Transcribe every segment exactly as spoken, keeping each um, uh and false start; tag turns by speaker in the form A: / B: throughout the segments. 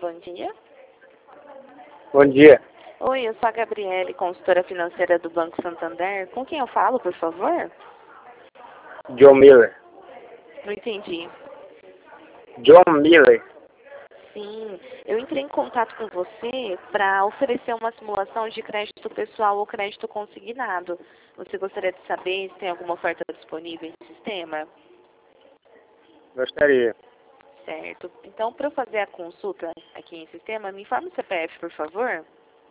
A: bom dia.
B: Bom dia.
A: Oi, eu sou a Gabriele, consultora financeira do Banco Santander. Com quem eu falo, por favor?
B: John Miller.
A: Não entendi.
B: John Miller.
A: Sim, eu entrei em contato com você para oferecer uma simulação de crédito pessoal ou crédito consignado. Você gostaria de saber se tem alguma oferta disponível em sistema?
B: Gostaria.
A: Certo. Então, para eu fazer a consulta aqui em sistema, me informe o C P F, por favor.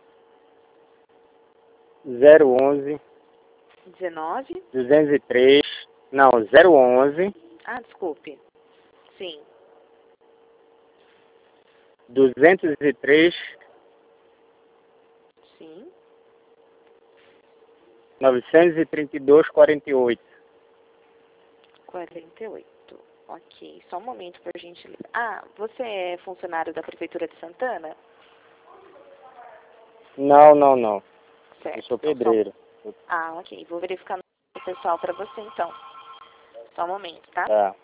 B: zero onze,
A: dezenove.
B: duzentos e três. Não, zero onze,
A: Ah, desculpe. Sim.
B: duzentos e três,
A: Sim.
B: novecentos e trinta e dois, quarenta e oito.
A: quarenta e oito. Ok. Só um momento, por gentileza. Ah, você é funcionário da Prefeitura de Santana?
B: Não, não, não.
A: Certo.
B: Eu sou
A: Então, só-
B: pedreiro.
A: Ah, ok. Vou verificar no pessoal para você, então. Só um momento, tá?
B: Tá.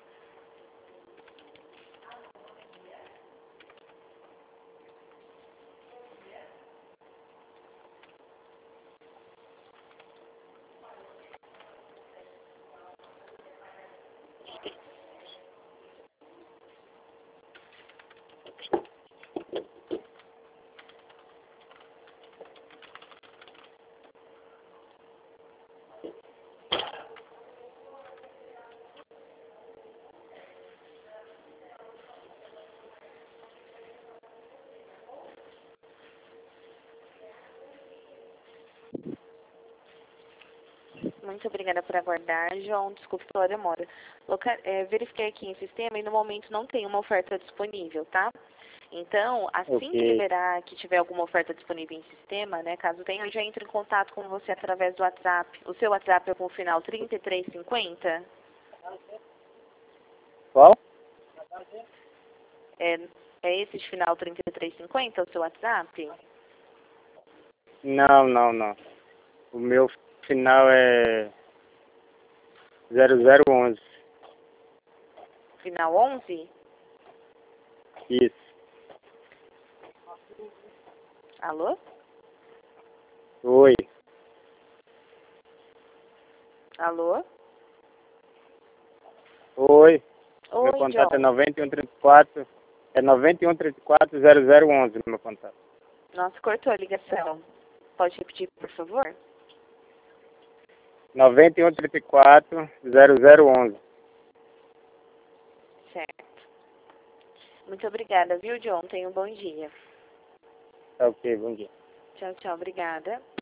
A: Muito obrigada por aguardar, João. Desculpe pela demora. Loca é, verifiquei aqui em sistema e no momento não tem uma oferta disponível, tá? Então, assim que
B: Ok.
A: liberar, que tiver alguma oferta disponível em sistema, né? Caso tenha, eu já entro em contato com você através do WhatsApp. O seu WhatsApp é com o final trinta e três cinquenta?
B: Qual?
A: É, é esse de final trinta e três cinquenta o seu WhatsApp?
B: Não, não, não. O meu final é zero zero onze.
A: Final onze?
B: Isso.
A: Alô?
B: Oi.
A: Alô?
B: Oi. Meu
A: Oi,
B: contato é
A: John.
B: noventa e um trinta e quatro. É noventa e um trinta e quatro, zero zero onze meu contato.
A: Nossa, cortou a ligação. Pode repetir, por favor?
B: noventa e um trinta e quatro, zero zero onze.
A: Certo. Muito obrigada, viu, John? Tenha um bom dia.
B: Tá ok, bom dia.
A: Tchau, tchau. Obrigada.